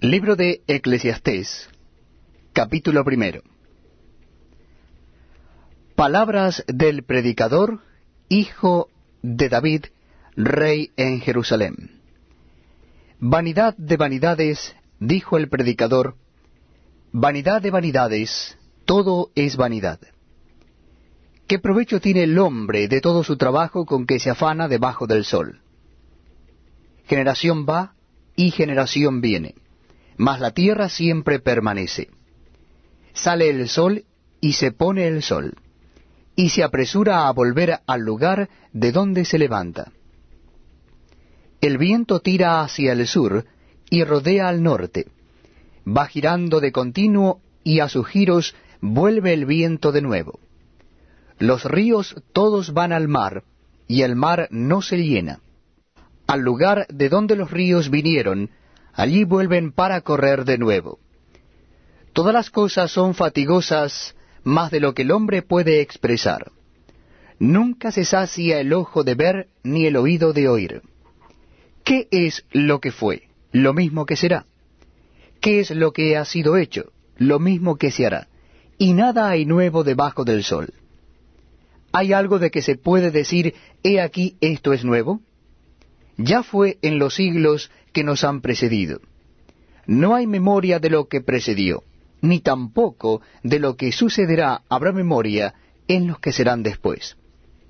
Libro de Eclesiastés, capítulo 1. Palabras del predicador, hijo de David, rey en Jerusalén. Vanidad de vanidades, dijo el predicador, vanidad de vanidades, todo es vanidad. ¿Qué provecho tiene el hombre de todo su trabajo con que se afana debajo del sol? Generación va y generación viene, mas la tierra siempre permanece. Sale el sol y se pone el sol, y se apresura a volver al lugar de donde se levanta. El viento tira hacia el sur y rodea al norte, va girando de continuo y a sus giros vuelve el viento de nuevo. Los ríos todos van al mar, y el mar no se llena. Al lugar de donde los ríos vinieron, allí vuelven para correr de nuevo. Todas las cosas son fatigosas más de lo que el hombre puede expresar. Nunca se sacia el ojo de ver ni el oído de oír. ¿Qué es lo que fue? Lo mismo que será. ¿Qué es lo que ha sido hecho? Lo mismo que se hará. Y nada hay nuevo debajo del sol. ¿Hay algo de que se puede decir, he aquí esto es nuevo? Ya fue en los siglos que nos han precedido. No hay memoria de lo que precedió, ni tampoco de lo que sucederá habrá memoria en los que serán después.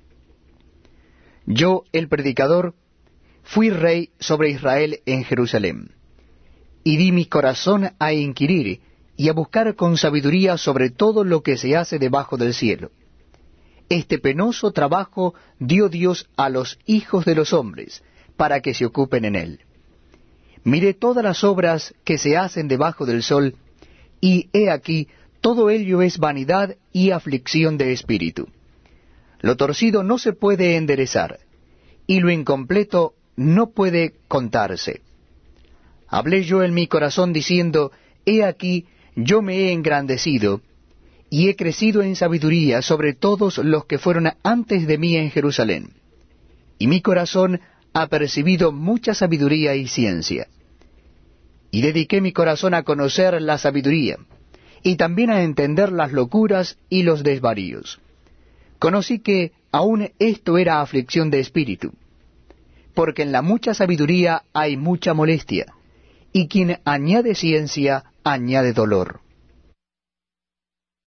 Yo, el predicador, fui rey sobre Israel en Jerusalén, y di mi corazón a inquirir y a buscar con sabiduría sobre todo lo que se hace debajo del cielo. Este penoso trabajo dio Dios a los hijos de los hombres, para que se ocupen en él. Miré todas las obras que se hacen debajo del sol, y he aquí, todo ello es vanidad y aflicción de espíritu. Lo torcido no se puede enderezar, y lo incompleto no puede contarse. Hablé yo en mi corazón diciendo, he aquí, yo me he engrandecido, y he crecido en sabiduría sobre todos los que fueron antes de mí en Jerusalén. Y mi corazón ha percibido mucha sabiduría y ciencia. Y dediqué mi corazón a conocer la sabiduría, y también a entender las locuras y los desvaríos. Conocí que aun esto era aflicción de espíritu, porque en la mucha sabiduría hay mucha molestia, y quien añade ciencia añade dolor.